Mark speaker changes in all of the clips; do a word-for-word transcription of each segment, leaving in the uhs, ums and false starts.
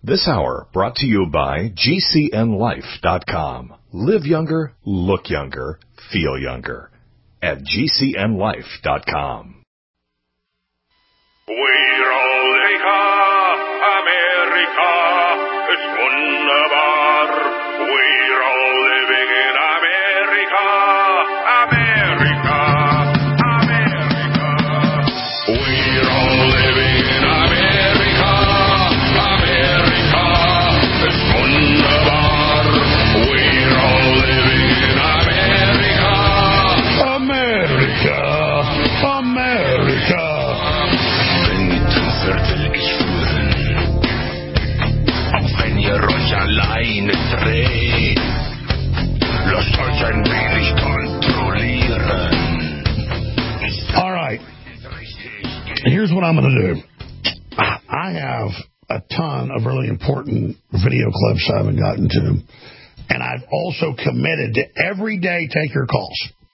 Speaker 1: This hour brought to you by G C N life dot com. Live younger, look younger, feel younger. At G C N life dot com.
Speaker 2: We're America, America, it's wunderbar. We're all living in America, America, America. We're all living in America, America, it's wunderbar. We're all living in America, America, America. Will ich führen, auch wenn ihr euch alleine dreht, lasst euch ein wenig kontrollieren.
Speaker 3: All right, here's what I'm going to do. I have a ton of really important video clips I haven't gotten to, and I've also committed to every day take your calls.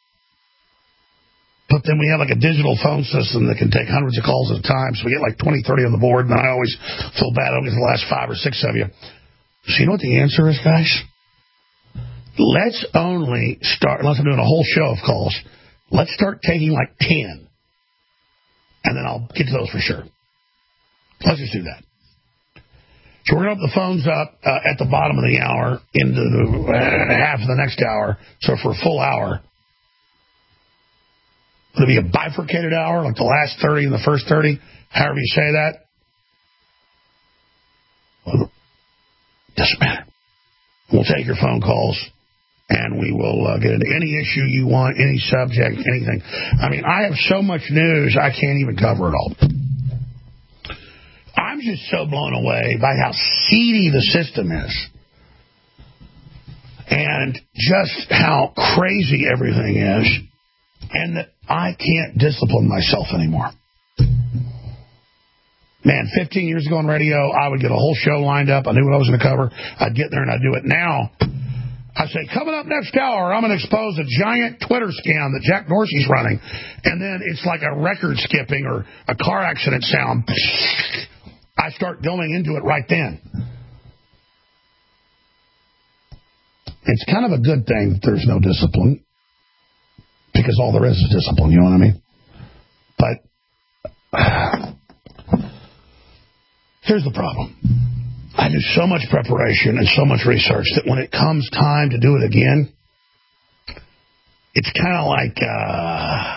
Speaker 3: But then we have like a digital phone system that can take hundreds of calls at a time. So we get like twenty, thirty on the board. And then I always feel bad. I don't get the last five or six of you. So you know what the answer is, guys? Let's only start, unless I'm doing a whole show of calls, let's start taking like ten. And then I'll get to those for sure. Let's just do that. So we're going to open the phones up uh, at the bottom of the hour into the, uh, half of the next hour. So for a full hour. It'll be a bifurcated hour, like the last thirty and the first thirty, however you say that. Well, doesn't matter. We'll take your phone calls, and we will uh, get into any issue you want, any subject, anything. I mean, I have so much news, I can't even cover it all. I'm just so blown away by how seedy the system is, and just how crazy everything is. And that I can't discipline myself anymore. Man, fifteen years ago on radio, I would get a whole show lined up. I knew what I was going to cover. I'd get there and I'd do it. Now, I say, coming up next hour, I'm going to expose a giant Twitter scam that Jack Dorsey's running. And then it's like a record skipping or a car accident sound. I start going into it right then. It's kind of a good thing that there's no discipline. Because all there is is discipline, you know what I mean? But uh, here's the problem. I do so much preparation and so much research that when it comes time to do it again, it's kind of like uh,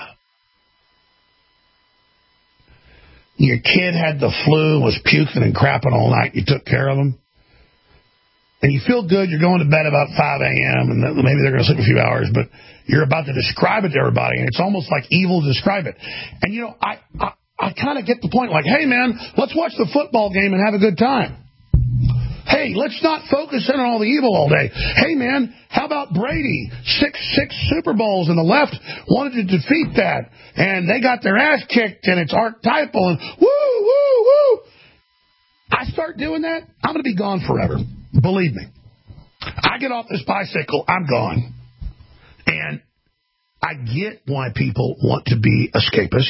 Speaker 3: your kid had the flu, was puking and crapping all night. You took care of them. And you feel good, you're going to bed about five a.m., and maybe they're going to sleep a few hours, but you're about to describe it to everybody, and it's almost like evil to describe it. And, you know, I, I, I kind of get the point, like, hey, man, let's watch the football game and have a good time. Hey, let's not focus in on all the evil all day. Hey, man, how about Brady? Six, six Super Bowls, and the left wanted to defeat that, and they got their ass kicked, and it's archetypal, and woo, woo, woo. I start doing that, I'm going to be gone forever. Believe me. I get off this bicycle, I'm gone. And I get why people want to be escapist.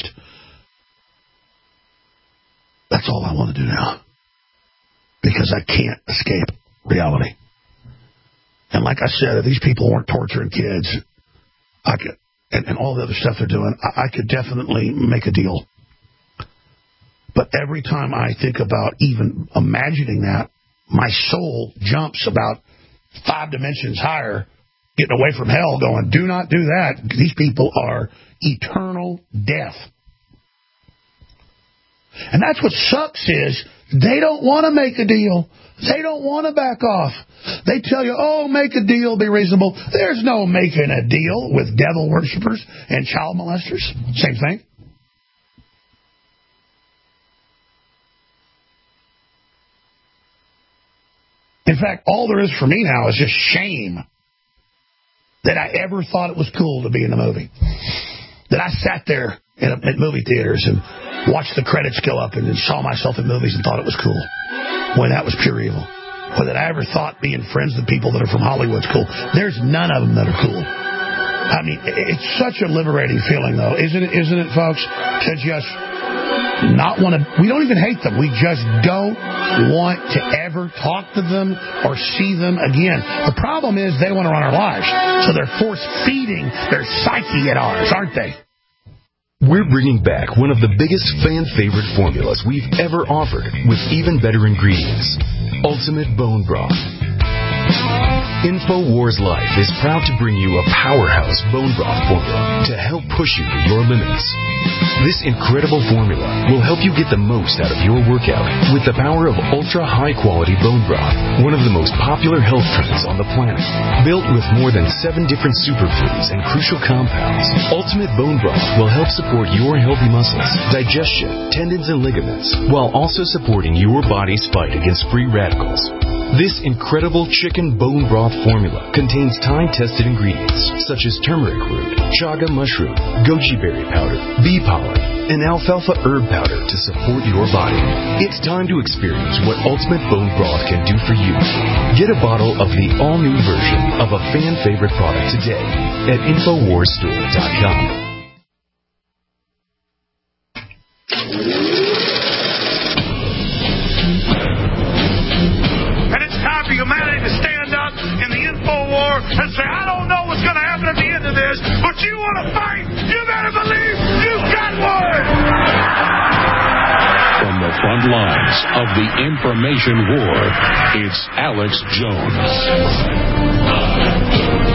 Speaker 3: That's all I want to do now. Because I can't escape reality. And like I said, if these people weren't torturing kids, I could, and, and all the other stuff they're doing, I, I could definitely make a deal. But every time I think about even imagining that, my soul jumps about five dimensions higher, getting away from hell, going, do not do that. These people are eternal death. And that's what sucks is they don't want to make a deal. They don't want to back off. They tell you, oh, make a deal, be reasonable. There's no making a deal with devil worshippers and child molesters. Same thing. In fact, all there is for me now is just shame that I ever thought it was cool to be in a movie. That I sat there in a, at movie theaters and watched the credits go up and then saw myself in movies and thought it was cool. When that was pure evil. Or that I ever thought being friends with people that are from Hollywood's cool. There's none of them that are cool. I mean, it's such a liberating feeling, though, isn't it, isn't it, folks? To just not want to, we don't even hate them. We just don't want to ever talk to them or see them again. The problem is they want to run our lives. So they're force-feeding their psyche at ours, aren't they?
Speaker 4: We're bringing back one of the biggest fan-favorite formulas we've ever offered with even better ingredients. Ultimate Bone Broth. InfoWars Life is proud to bring you a powerhouse bone broth formula to help push you to your limits. This incredible formula will help you get the most out of your workout with the power of ultra-high-quality bone broth, one of the most popular health trends on the planet. Built with more than seven different superfoods and crucial compounds, Ultimate Bone Broth will help support your healthy muscles, digestion, tendons, and ligaments, while also supporting your body's fight against free radicals. This incredible chicken bone broth formula contains time-tested ingredients such as turmeric root, chaga mushroom, goji berry powder, bee pollen, and alfalfa herb powder to support your body. It's time to experience what Ultimate Bone Broth can do for you. Get a bottle of the all-new version of a fan-favorite product today at Infowars Store dot com.
Speaker 5: For humanity to stand up in the info war and say, I don't know what's going to happen at the end of this, but you want to fight, you better believe you've got one!
Speaker 6: From the front lines of the information war, it's Alex Jones.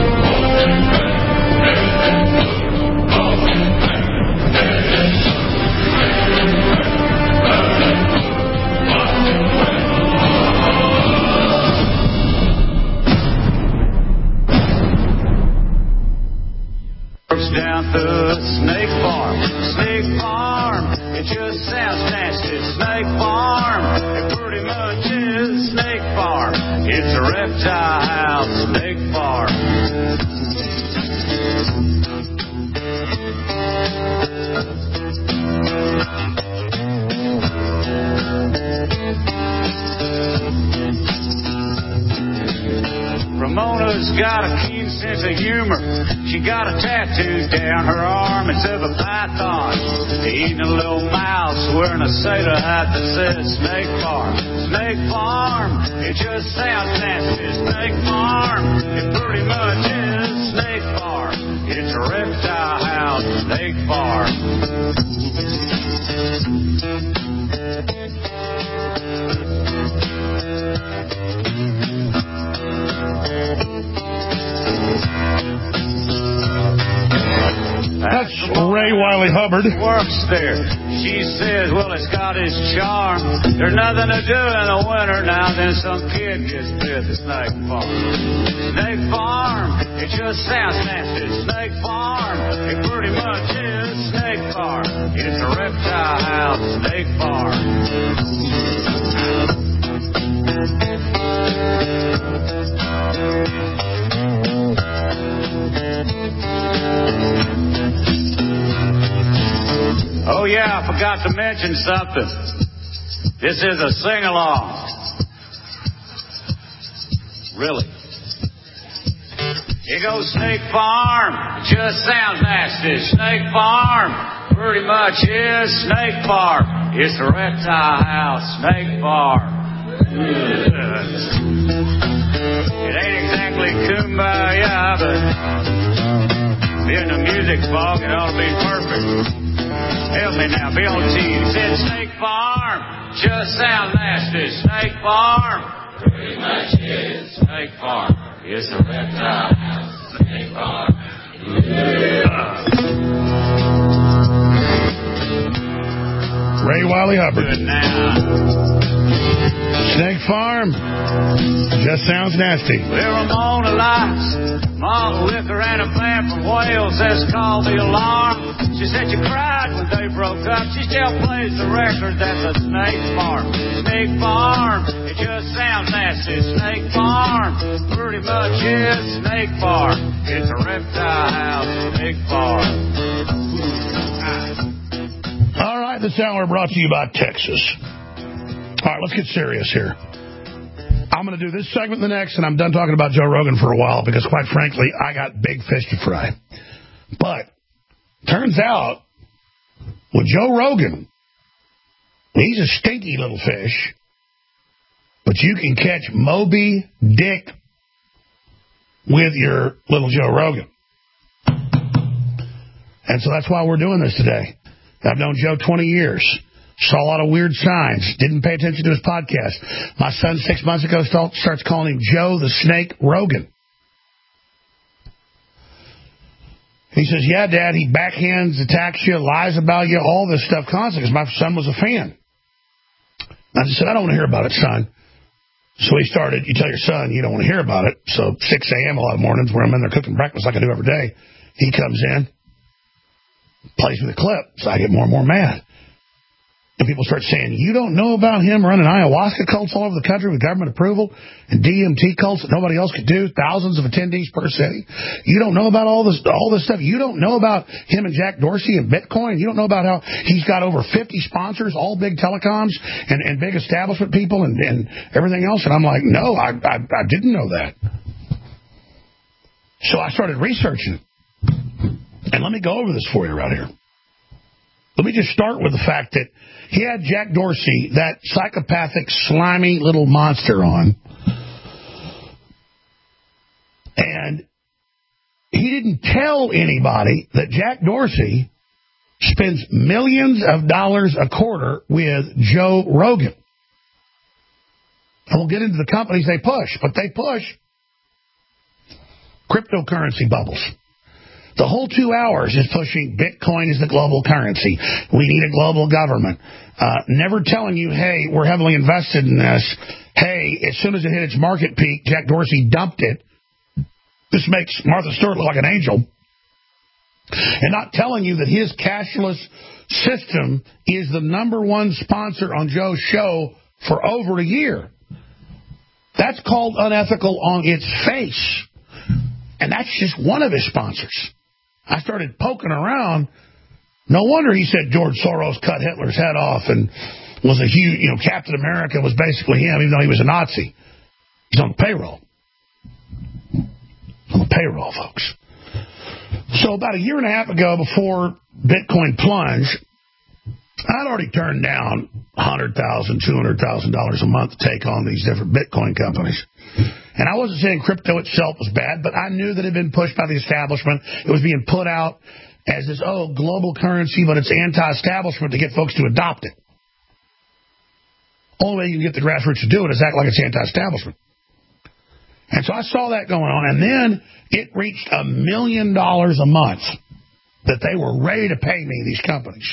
Speaker 7: Down through Snake Farm, Snake Farm, it just sounds nasty. Snake Farm, it pretty much is Snake Farm. It's a reptile house, Snake Farm. Ramona's got a keen sense of humor. She got a tattoo down her arm. It's of a python eating a little mouse, wearing a sailor hat that says Snake Farm. Snake Farm, it just sounds nasty. Snake Farm, it pretty much is Snake Farm. It's a reptile house, Snake Farm.
Speaker 3: That's Ray Wiley Hubbard.
Speaker 7: Works there. She says, well, it's got its charm. There's nothing to do in the winter now. Then some kid gets bit at Snake Farm. Snake Farm, it just sounds nasty. Snake Farm, it pretty much is Snake Farm. It's a reptile house, Snake Farm. Oh, yeah, I forgot to mention something. This is a sing-along. Really. Here goes Snake Farm. Just sounds nasty. Snake Farm pretty much is Snake Farm. It's a reptile house, Snake Farm. It ain't exactly kumbaya, but being the music fog, it ought to be perfect. Help me now, be on T. He said Snake Farm, just sounds nasty. Snake Farm, pretty much is Snake Farm. It's a reptile house, Snake Farm. Yeah.
Speaker 3: Ray Wiley Hubbard.
Speaker 7: Good now.
Speaker 3: Snake Farm, just sounds nasty.
Speaker 7: Well, Ramona likes malt liquor and a band from Wales that's called the Alarm. She said you cried when they broke up. She still plays the record. That's a Snake Farm. Snake Farm, it just sounds nasty. Snake Farm, pretty much is Snake Farm. It's a reptile house, Snake Farm.
Speaker 3: All right, this hour brought to you by Texas. All right, let's get serious here. I'm going to do this segment the next, and I'm done talking about Joe Rogan for a while because, quite frankly, I got big fish to fry. But turns out, with Joe Rogan, He's a stinky little fish, but you can catch Moby Dick with your little Joe Rogan. And so that's why we're doing this today. I've known Joe twenty years. Saw a lot of weird signs. Didn't pay attention to his podcast. My son six months ago starts calling him Joe the Snake Rogan. He says, yeah, Dad, he backhands, attacks you, lies about you, all this stuff constantly, because my son was a fan. I just said, I don't want to hear about it, son. So he started, you tell your son you don't want to hear about it. So six a.m. a lot of mornings where I'm in there cooking breakfast like I do every day, he comes in, plays me the clip, so I get more and more mad. And people start saying, you don't know about him running ayahuasca cults all over the country with government approval and D M T cults that nobody else could do, thousands of attendees per city. You don't know about all this all this stuff. You don't know about him and Jack Dorsey and Bitcoin. You don't know about how he's got over fifty sponsors, all big telecoms and, and big establishment people and, and everything else. And I'm like, no, I, I, I didn't know that. So I started researching. And let me go over this for you right here. Let me just start with the fact that he had Jack Dorsey, that psychopathic, slimy little monster, on. And he didn't tell anybody that Jack Dorsey spends millions of dollars a quarter with Joe Rogan. I won't get into the companies they push, but they push cryptocurrency bubbles. The whole two hours is pushing Bitcoin is the global currency. We need a global government. Uh, never telling you, hey, we're heavily invested in this. Hey, as soon as it hit its market peak, Jack Dorsey dumped it. This makes Martha Stewart look like an angel. And not telling you that his cashless system is the number one sponsor on Joe's show for over a year. That's called unethical on its face. And that's just one of his sponsors. I started poking around. No wonder he said George Soros cut Hitler's head off and was a huge, you know, Captain America was basically him, even though he was a Nazi. He's on the payroll. On the payroll, folks. So about a year and a half ago, before Bitcoin plunged, I'd already turned down one hundred thousand dollars, two hundred thousand dollars a month to take on these different Bitcoin companies. And I wasn't saying crypto itself was bad, but I knew that it had been pushed by the establishment. It was being put out as this, oh, global currency, but it's anti-establishment to get folks to adopt it. Only way you can get the grassroots to do it is act like it's anti-establishment. And so I saw that going on, and then it reached a million dollars a month that they were ready to pay me, these companies.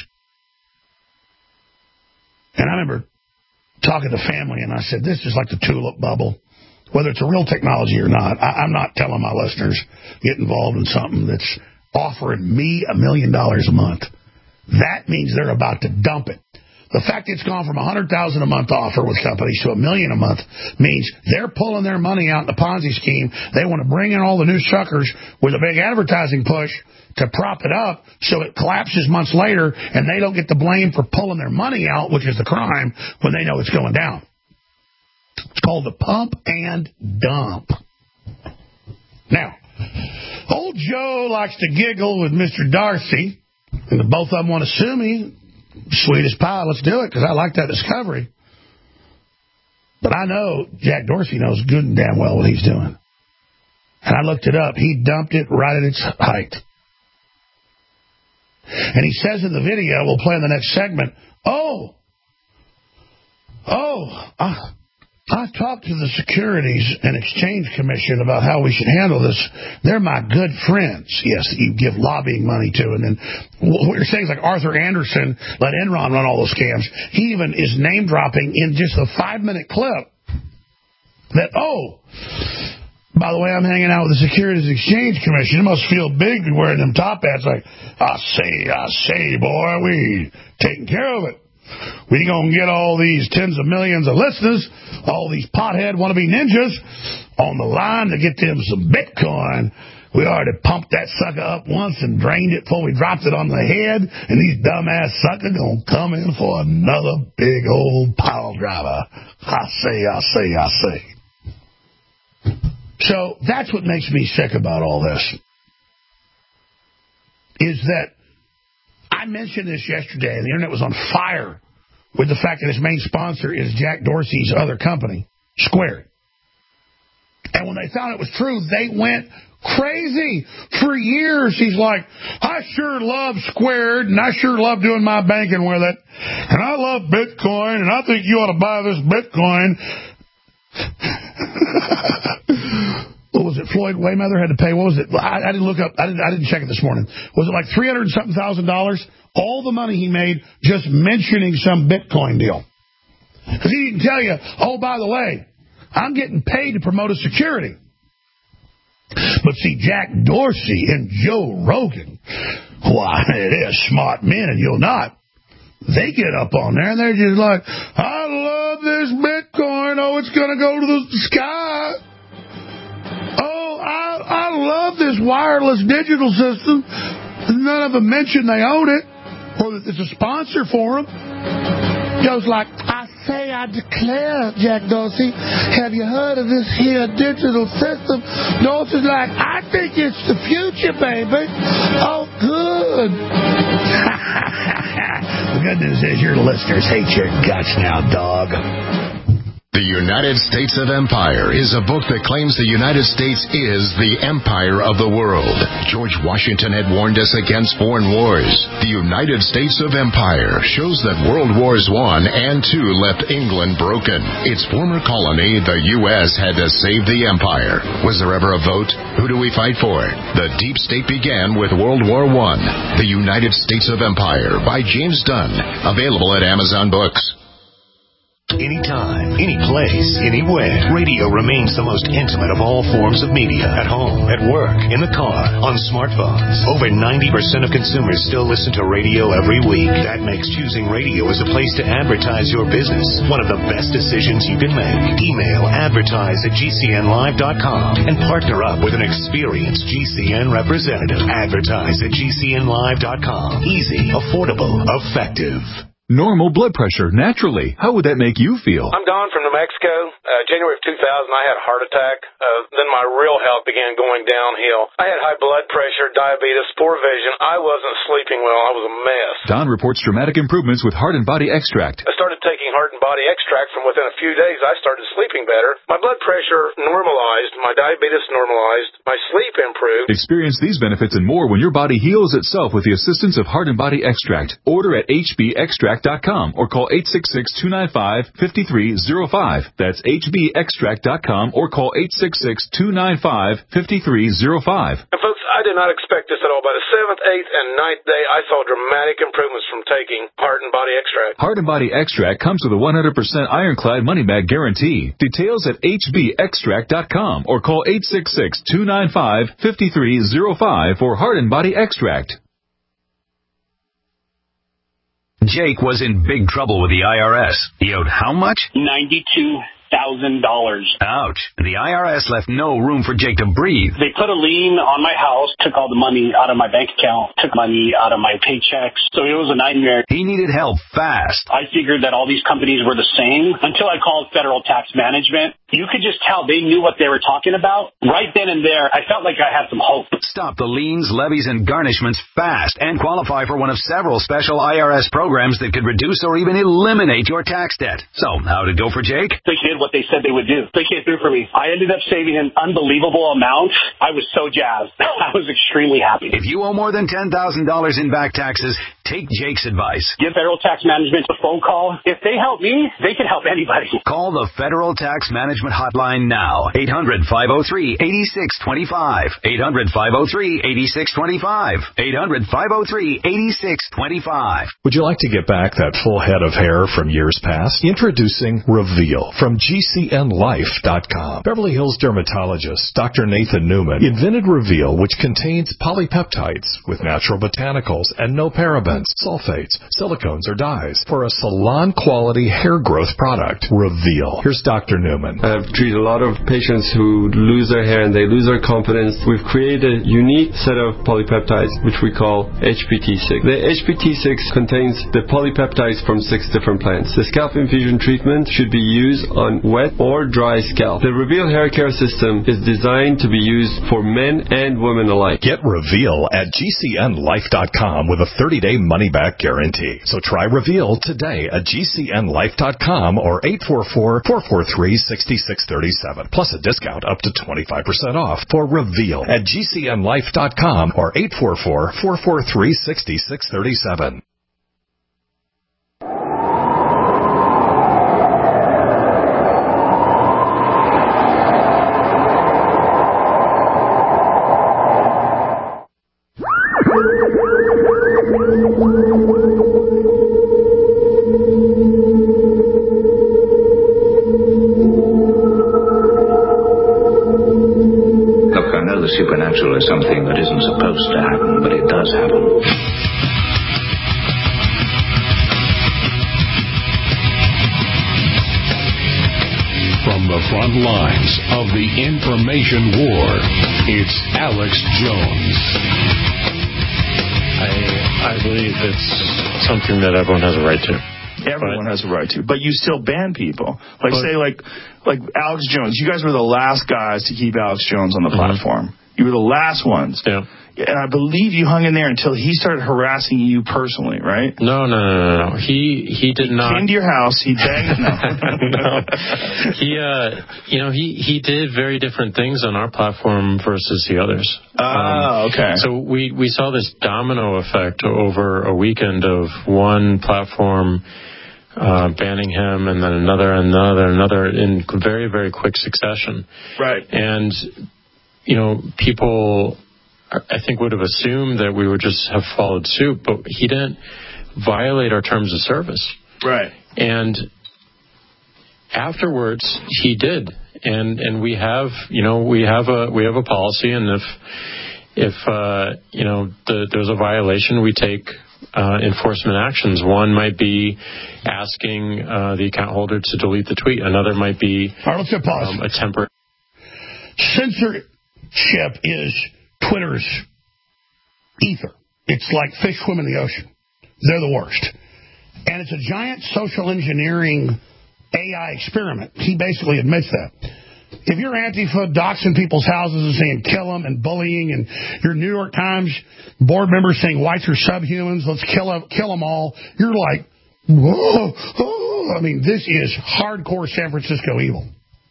Speaker 3: And I remember talking to family, and I said, this is like the tulip bubble. Whether it's a real technology or not, I, I'm not telling my listeners get involved in something that's offering me a million dollars a month. That means they're about to dump it. The fact it's gone from one hundred thousand dollars a month offer with companies to a million a month means they're pulling their money out in the Ponzi scheme. They want to bring in all the new suckers with a big advertising push to prop it up so it collapses months later and they don't get the blame for pulling their money out, which is the crime, when they know it's going down. It's called the pump and dump. Now, old Joe likes to giggle with Mister Darcy, and the both of them want to sue me. Sweet as pie, let's do it, because I like that discovery. But I know Jack Dorsey knows good and damn well what he's doing. And I looked it up. He dumped it right at its height. And he says in the video, we'll play in the next segment, oh, oh, uh, I talked to the Securities and Exchange Commission about how we should handle this. They're my good friends. Yes, you give lobbying money to. And then what you're saying is like Arthur Anderson let Enron run all those scams. He even is name-dropping in just a five-minute clip that, oh, by the way, I'm hanging out with the Securities and Exchange Commission. It must feel big to be wearing them top hats. Like, I say, I say, boy, we taking care of it. We gonna get all these tens of millions of listeners, all these pothead wannabe ninjas on the line to get them some Bitcoin. We already pumped that sucker up once and drained it before we dropped it on the head, and these dumbass suckers gonna come in for another big old pile driver. I say, I say, I say. So that's what makes me sick about all this, is that I mentioned this yesterday, and the internet was on fire with the fact that his main sponsor is Jack Dorsey's other company, Squared. And when they found it was true, they went crazy. For years, he's like, I sure love Squared, and I sure love doing my banking with it, and I love Bitcoin, and I think you ought to buy this Bitcoin. What was it? Floyd Mayweather had to pay. What was it? I, I didn't look up. I didn't. I didn't check it this morning. Was it like three hundred and something thousand dollars? All the money he made just mentioning some Bitcoin deal. Because he didn't tell you, oh, by the way, I'm getting paid to promote a security. But see, Jack Dorsey and Joe Rogan, why, they're smart men, and you'll not. They get up on there, and they're just like, I love this Bitcoin. Oh, it's going to go to the sky. Oh, I, I love this wireless digital system. None of them mention they own it or that it's a sponsor for them. Joe's like, I say, I declare, Jack Dorsey, have you heard of this here digital system? Dorsey's like, I think it's the future, baby. Oh, good. The good news is your listeners hate your guts now, dog.
Speaker 8: The United States of Empire is a book that claims the United States is the empire of the world. George Washington had warned us against foreign wars. The United States of Empire shows that World Wars One and Two left England broken. Its former colony, the U S, had to save the empire. Was there ever a vote? Who do we fight for? The deep state began with World War One. The United States of Empire by James Dunn. Available at Amazon Books.
Speaker 1: Anytime, any place, anywhere. Radio remains the most intimate of all forms of media. At home, at work, in the car, on smartphones. Over ninety percent of consumers still listen to radio every week. That makes choosing radio as a place to advertise your business one of the best decisions you can make. Email advertise at G C N live dot com and partner up with an experienced G C N representative. Advertise at G C N live dot com. Easy, affordable, effective.
Speaker 9: Normal blood pressure, naturally. How would that make you feel?
Speaker 10: I'm Don from New Mexico. Uh, January of two thousand, I had a heart attack. Uh, then my real health began going downhill. I had high blood pressure, diabetes, poor vision. I wasn't sleeping well. I was a mess.
Speaker 9: Don reports dramatic improvements with Heart and Body Extract.
Speaker 10: I started taking Heart and Body Extract. From within a few days, I started sleeping better. My blood pressure normalized. My diabetes normalized. My sleep improved.
Speaker 9: Experience these benefits and more when your body heals itself with the assistance of Heart and Body Extract. Order at H B extract dot com or call eight six six, two nine five, five three zero five. That's H B extract dot com or call eight six six, two nine five, five three zero five.
Speaker 10: And folks, I did not expect this at all. By the seventh, eighth, and ninth day, I saw dramatic improvements from taking Heart and Body Extract.
Speaker 9: Heart and Body Extract comes with a one hundred percent ironclad money-back guarantee. Details at H B extract dot com or call eight six six, two nine five, five three zero five for Heart and Body Extract.
Speaker 11: Jake was in big trouble with the I R S. He owed how much?
Speaker 12: ninety-two thousand dollars.
Speaker 11: Ouch. The I R S left no room for Jake to breathe.
Speaker 12: They put a lien on my house, took all the money out of my bank account, took money out of my paychecks. So it was a nightmare.
Speaker 11: He needed help fast.
Speaker 12: I figured that all these companies were the same until I called Federal Tax Management. You could just tell they knew what they were talking about. Right then and there, I felt like I had some hope.
Speaker 11: Stop the liens, levies, and garnishments fast and qualify for one of several special I R S programs that could reduce or even eliminate your tax debt. So, how'd it go for Jake?
Speaker 12: They did what they said they would do. They came through for me. I ended up saving an unbelievable amount. I was so jazzed. I was extremely happy.
Speaker 11: If you owe more than ten thousand dollars in back taxes, take Jake's advice.
Speaker 12: Give Federal Tax Management a phone call. If they help me, they can help anybody.
Speaker 11: Call the Federal Tax Management Hotline now. eight hundred, five oh three, eight six two five. eight hundred, five oh three, eight six two five. eight hundred, five oh three, eight six two five.
Speaker 1: Would you like to get back that full head of hair from years past? Introducing Reveal from G C N life dot com. Beverly Hills dermatologist Doctor Nathan Newman invented Reveal, which contains polypeptides with natural botanicals and no parabens, sulfates, silicones, or dyes for a salon-quality hair growth product. Reveal. Here's Doctor Newman.
Speaker 13: I've treated a lot of patients who lose their hair and they lose their confidence. We've created a unique set of polypeptides, which we call H P T six. The H P T six contains the polypeptides from six different plants. The scalp infusion treatment should be used on wet or dry scalp. The Reveal hair care system is designed to be used for men and women alike.
Speaker 1: Get Reveal at G C N life dot com with a thirty-day
Speaker 14: money-back guarantee. So try Reveal today at G C N life dot com or eight four four, four four three, six six three seven. Plus a discount up to twenty-five percent off for Reveal at G C N life dot com or eight four four, four four three, six six three seven.
Speaker 15: Supernatural is something that isn't supposed to happen, but it does happen.
Speaker 6: From the front lines of the information war, it's Alex Jones.
Speaker 16: I I believe it's something that everyone has a right to.
Speaker 17: Everyone has a right to, but you still ban people. Like, but, say, like, like Alex Jones. You guys were the last guys to keep Alex Jones on the mm-hmm. platform. You were the last ones.
Speaker 16: Yeah.
Speaker 17: And I believe you hung in there until he started harassing you personally, right?
Speaker 16: No, no, no, no, no. He he did
Speaker 17: he
Speaker 16: not.
Speaker 17: He came to your house. He begged. No.
Speaker 16: no. He, uh, you know, he, he did very different things on our platform versus the others.
Speaker 17: Oh, um, okay.
Speaker 16: So we, we saw this domino effect over a weekend of one platform Uh, banning him, and then another, another, another, in very, very quick succession.
Speaker 17: Right.
Speaker 16: And, you know, people, I think, would have assumed that we would just have followed suit, but he didn't violate our terms of service.
Speaker 17: Right.
Speaker 16: And afterwards, he did. And and we have, you know, we have a we have a policy, and if if uh, you know the, there's a violation, we take Uh, enforcement actions. One might be asking uh, the account holder to delete the tweet. Another might be
Speaker 3: All right, let's get pause.
Speaker 16: Um, a temporary.
Speaker 3: Censorship is Twitter's ether. It's like fish swim in the ocean. They're the worst. And it's a giant social engineering A I experiment. He basically admits that. If you're Antifa doxing people's houses and saying kill them and bullying, and your New York Times board members saying whites are subhumans, let's kill them, kill them all, you're like, whoa, whoa. I mean, this is hardcore San Francisco evil.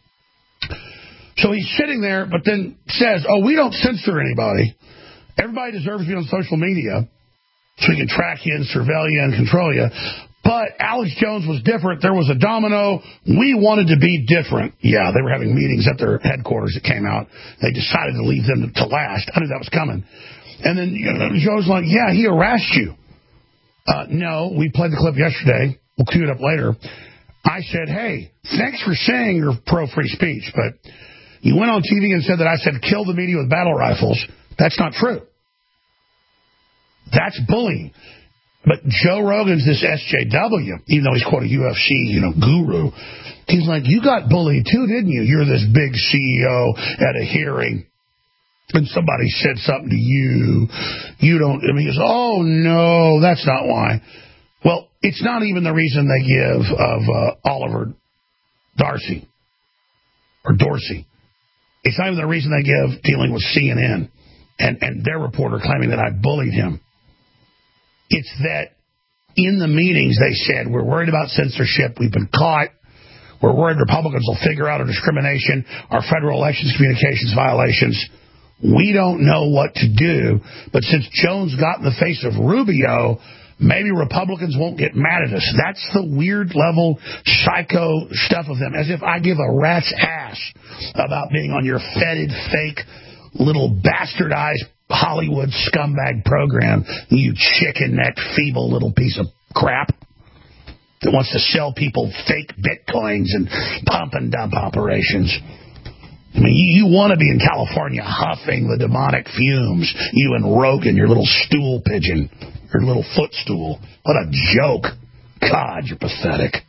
Speaker 3: So he's sitting there, but then says, oh, we don't censor anybody. Everybody deserves to be on social media so we can track you and surveil you and control you. But Alex Jones was different. There was a domino. We wanted to be different. Yeah, they were having meetings at their headquarters that came out. They decided to leave them to last. I knew that was coming. And then you know, Joe's like, yeah, he harassed you. Uh, no, we played the clip yesterday. We'll cue it up later. I said, hey, thanks for saying you're pro-free speech, but you went on T V and said that I said kill the media with battle rifles. That's not true. That's bullying. But Joe Rogan's this S J W, even though he's quote a U F C, you know, guru. He's like, you got bullied too, didn't you? You're this big C E O at a hearing, and somebody said something to you. You don't, I mean, he goes, oh, no, that's not why. Well, it's not even the reason they give of uh, Oliver Darcy, or Dorsey. It's not even the reason they give dealing with C N N and, and their reporter claiming that I bullied him. It's that in the meetings they said, we're worried about censorship. We've been caught. We're worried Republicans will figure out our discrimination, our federal elections communications violations. We don't know what to do. But since Jones got in the face of Rubio, maybe Republicans won't get mad at us. That's the weird level psycho stuff of them. As if I give a rat's ass about being on your fetid, fake, little bastardized Hollywood scumbag program, you chicken-necked, feeble little piece of crap that wants to sell people fake bitcoins and pump-and-dump operations. I mean, you, you want to be in California huffing the demonic fumes, you and Rogan, your little stool pigeon, your little footstool. What a joke. God, you're pathetic.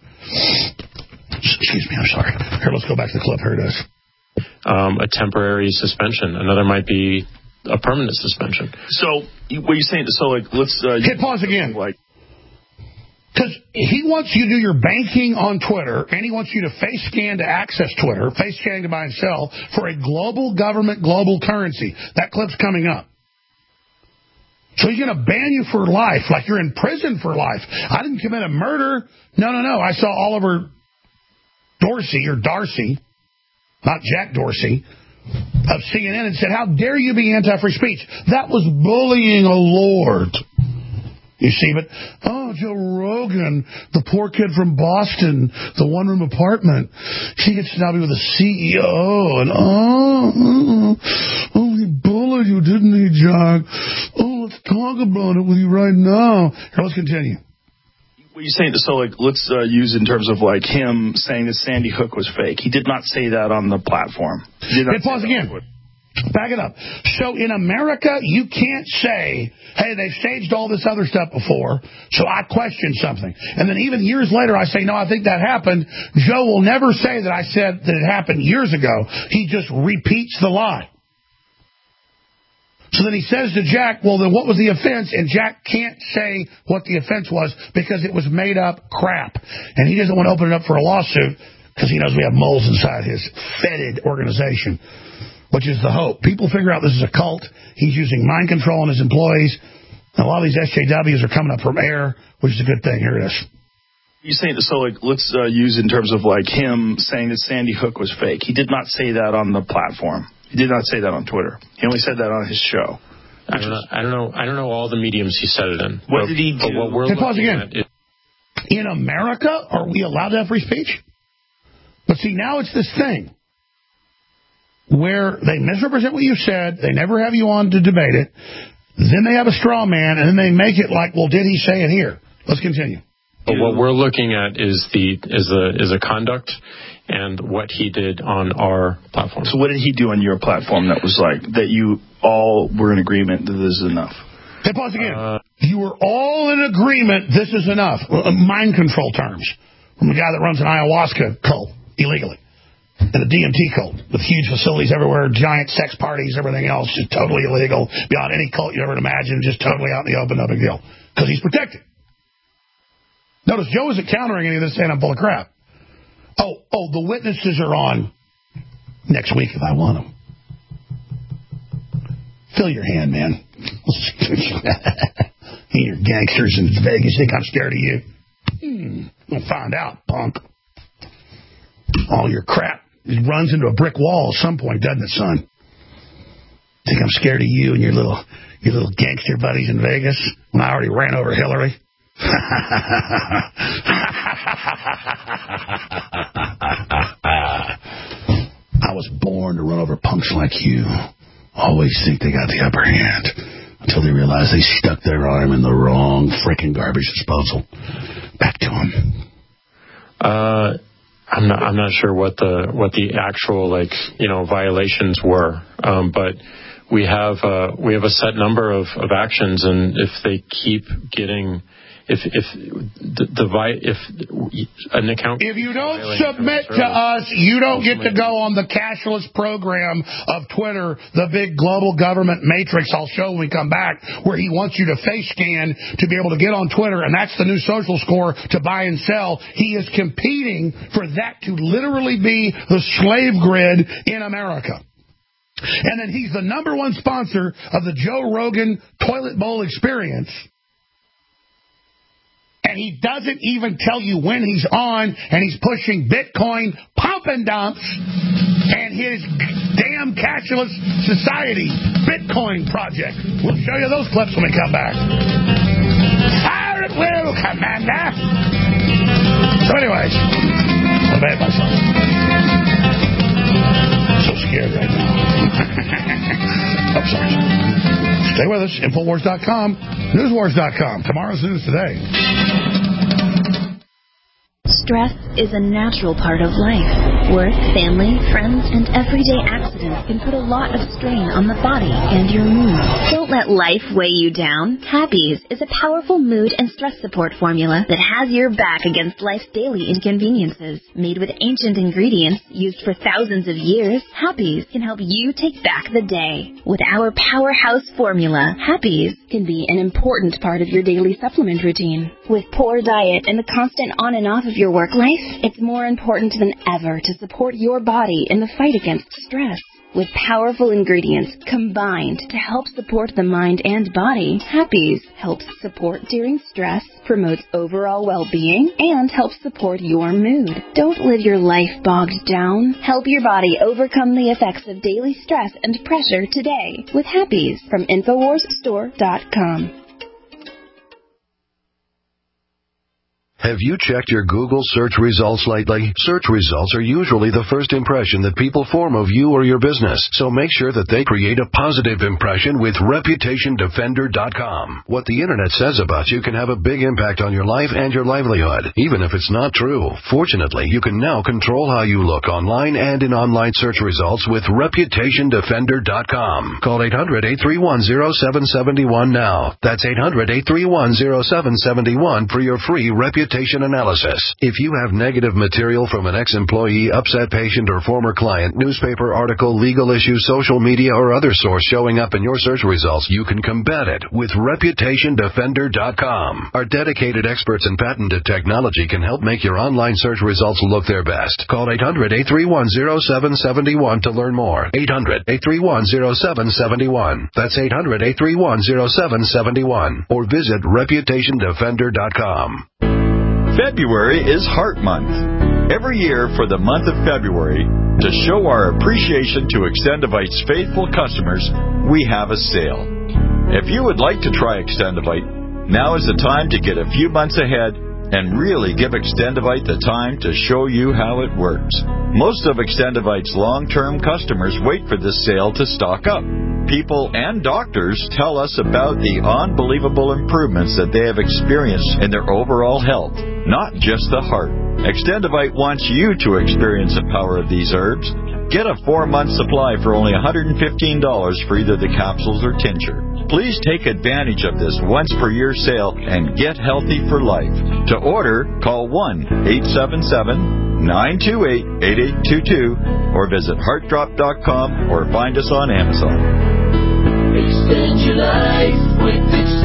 Speaker 3: Excuse me, I'm sorry. Here, let's go back to the clip. Here it is.
Speaker 16: Um, a temporary suspension. Another might be a permanent suspension.
Speaker 17: So, what you're saying, so, like, let's... Uh,
Speaker 3: Hit pause again. Like, because he wants you to do your banking on Twitter, and he wants you to face scan to access Twitter, face scanning to buy and sell, for a global government, global currency. That clip's coming up. So he's going to ban you for life, like you're in prison for life. I didn't commit a murder. No, no, no. I saw Oliver Dorsey, or Darcy, not Jack Dorsey, of C N N and said, how dare you be anti-free speech? That was bullying a lord. You see, but, oh, Joe Rogan, the poor kid from Boston, the one-room apartment, he gets to now be with the C E O, and, oh, oh, oh, he bullied you, didn't he, Jack? Oh, let's talk about it with you right now. Here, let's continue.
Speaker 17: What you're saying, so, like, let's uh, use in terms of, like, him saying that Sandy Hook was fake. He did not say that on the platform. He did not
Speaker 3: hey, pause again. Back it up. So in America, you can't say, hey, they've staged all this other stuff before, so I question something. And then even years later, I say, no, I think that happened. Joe will never say that I said that it happened years ago. He just repeats the lie. So then he says to Jack, well, then what was the offense? And Jack can't say what the offense was because it was made up crap. And he doesn't want to open it up for a lawsuit because he knows we have moles inside his fetid organization, which is the hope. People figure out this is a cult. He's using mind control on his employees. And a lot of these S J Ws are coming up from air, which is a good thing. Here it is.
Speaker 17: You're saying, so, like, let's uh, use in terms of, like, him saying that Sandy Hook was fake. He did not say that on the platform. He did not say that on Twitter. He only said that on his show.
Speaker 16: I don't know. I don't know. I don't know all the mediums he said it in.
Speaker 17: What
Speaker 16: but,
Speaker 17: did he do?
Speaker 16: What we're
Speaker 3: hey, pause again.
Speaker 16: At is,
Speaker 3: in America, are we allowed to have free speech? But see, now it's this thing where they misrepresent what you said. They never have you on to debate it. Then they have a straw man, and then they make it like, well, did he say it here? Let's continue.
Speaker 16: But what we're looking at is the is a is a conduct and what he did on our platform.
Speaker 17: So what did he do on your platform that was like that you all were in agreement that this is enough?
Speaker 3: Hey, pause again. Uh, you were all in agreement this is enough. Mind control terms from a guy that runs an ayahuasca cult illegally and a D M T cult with huge facilities everywhere, giant sex parties, everything else, just totally illegal beyond any cult you ever imagine, just totally out in the open, no big deal because he's protected. Notice Joe isn't countering any of this saying I'm full of crap. Oh, oh, the witnesses are on next week if I want them. Fill your hand, man. You your gangsters in Vegas think I'm scared of you. Hmm, we'll find out, punk. All your crap it runs into a brick wall at some point, doesn't it, son? Think I'm scared of you and your little your little gangster buddies in Vegas when I already ran over Hillary? I was born to run over punks like you. Always think they got the upper hand until they realize they stuck their arm in the wrong frickin' garbage disposal. Back to them.
Speaker 16: Uh, I'm not. I'm not sure what the what the actual like you know violations were, um, but we have uh, we have a set number of, of actions, and if they keep getting. If if the, the if an account
Speaker 3: if you don't submit to us, you don't get to go on the cashless program of Twitter, the big global government matrix. I'll show when we come back, where he wants you to face scan to be able to get on Twitter, and that's the new social score to buy and sell. He is competing for that to literally be the slave grid in America. And then he's the number one sponsor of the Joe Rogan Toilet Bowl Experience. And he doesn't even tell you when he's on, and he's pushing Bitcoin pump and dumps and his damn cashless society Bitcoin project. We'll show you those clips when we come back. Fire at will, Commander. So anyways, I made myself. I'm so scared right now. I'm sorry. Stay with us. Infowars dot com, Newswars dot com. Tomorrow's news today.
Speaker 18: Stress is a natural part of life. Work, family, friends, and everyday accidents can put a lot of strain on the body and your mood. Don't let life weigh you down. Happies is a powerful mood and stress support formula that has your back against life's daily inconveniences. Made with ancient ingredients used for thousands of years, Happies can help you take back the day. With our powerhouse formula, Happies can be an important part of your daily supplement routine. With poor diet and the constant on and off of your work life, it's more important than ever to support your body in the fight against stress. With powerful ingredients combined to help support the mind and body, Happy's helps support during stress, promotes overall well-being, and helps support your mood. Don't live your life bogged down. Help your body overcome the effects of daily stress and pressure today with Happy's from Infowars Store dot com.
Speaker 19: Have you checked your Google search results lately? Search results are usually the first impression that people form of you or your business, so make sure that they create a positive impression with Reputation Defender dot com. What the internet says about you can have a big impact on your life and your livelihood, even if it's not true. Fortunately, you can now control how you look online and in online search results with Reputation Defender dot com. Call eight hundred, eight three one, zero seven seven one now. That's eight hundred, eight three one, zero seven seven one for your free reputation analysis. If you have negative material from an ex-employee, upset patient, or former client, newspaper article, legal issue, social media, or other source showing up in your search results, you can combat it with Reputation Defender dot com. Our dedicated experts in patented technology can help make your online search results look their best. Call eight hundred, eight three one, zero seven seven one to learn more. eight hundred, eight three one, zero seven seven one. That's eight hundred, eight three one, zero seven seven one. Or visit Reputation Defender dot com.
Speaker 20: February is Heart Month. Every year for the month of February, to show our appreciation to Extendivite's faithful customers, we have a sale. If you would like to try Extendivite, now is the time to get a few months ahead and really give Extendivite the time to show you how it works. Most of Extendivite's long-term customers wait for this sale to stock up. People and doctors tell us about the unbelievable improvements that they have experienced in their overall health, not just the heart. Extendivite wants you to experience the power of these herbs. Get a four-month supply for only one hundred fifteen dollars for either the capsules or tincture. Please take advantage of this once-per-year sale and get healthy for life. To order, call one eight seven seven, nine two eight, eight eight two two or visit heart drop dot com or find us on Amazon.
Speaker 2: Extend your life with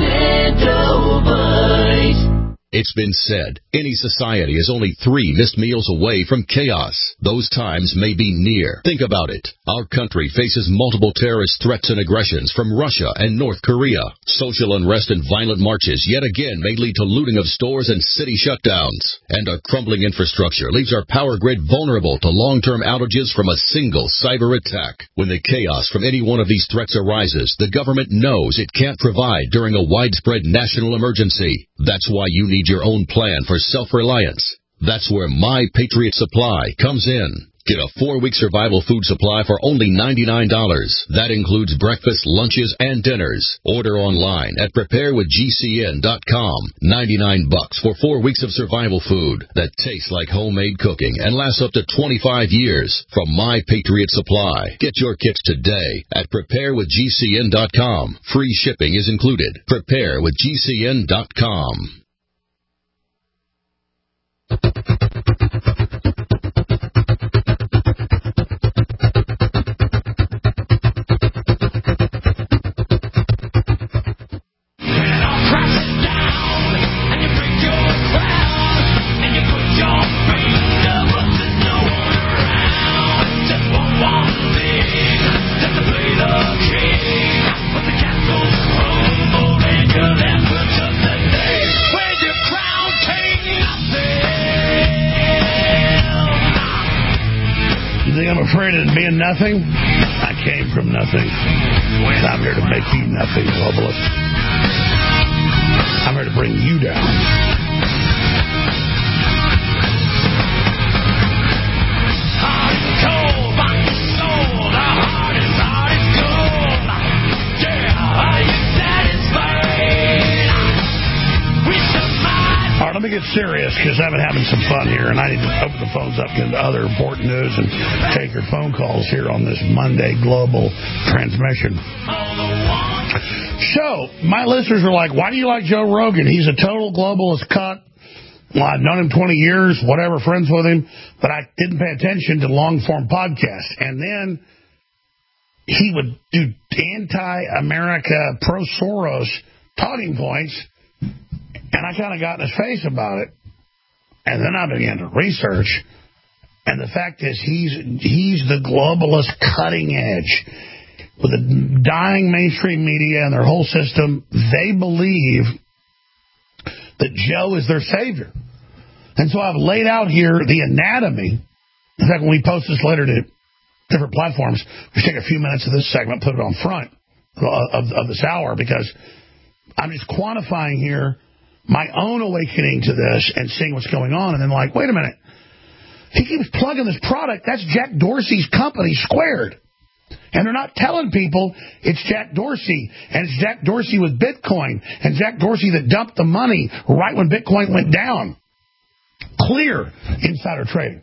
Speaker 2: Extendivite.
Speaker 21: It's been said, any society is only three missed meals away from chaos. Those times may be near. Think about it. Our country faces multiple terrorist threats and aggressions from Russia and North Korea. Social unrest and violent marches yet again may lead to looting of stores and city shutdowns. And our crumbling infrastructure leaves our power grid vulnerable to long-term outages from a single cyber attack. When the chaos from any one of these threats arises, the government knows it can't provide during a widespread national emergency. That's why you need your own plan for self-reliance. That's where My Patriot Supply comes in. Get a four-week survival food supply for only ninety-nine dollars. That includes breakfast, lunches, and dinners. Order online at prepare with G C N dot com. ninety-nine bucks for four weeks of survival food that tastes like homemade cooking and lasts up to twenty-five years from My Patriot Supply. Get your kits today at prepare with G C N dot com. Free shipping is included. prepare with G C N dot com.
Speaker 3: I'm afraid of being nothing. I came from nothing. I'm here to make you nothing, globalist. I'm here to bring you down. All right, let me get serious because I've been having some fun here, and I need to open the phones up, get into other important news, and take your phone calls here on this Monday global transmission. So, my listeners are like, why do you like Joe Rogan? He's a total globalist cunt. Well, I've known him twenty years, whatever, friends with him, but I didn't pay attention to long-form podcasts. And then he would do anti-America, pro-Soros talking points, and I kind of got in his face about it. And then I began to research, And the fact is, he's he's the globalist cutting edge. With the dying mainstream media and their whole system, they believe that Joe is their savior. And so I've laid out here the anatomy. In fact, when we post this later to different platforms, we take a few minutes of this segment, put it on front of, of this hour, because I'm just quantifying here my own awakening to this and seeing what's going on. And then like, wait a minute. He keeps plugging this product. That's Jack Dorsey's company squared. And they're not telling people it's Jack Dorsey. And it's Jack Dorsey with Bitcoin. And Jack Dorsey that dumped the money right when Bitcoin went down. Clear insider trading.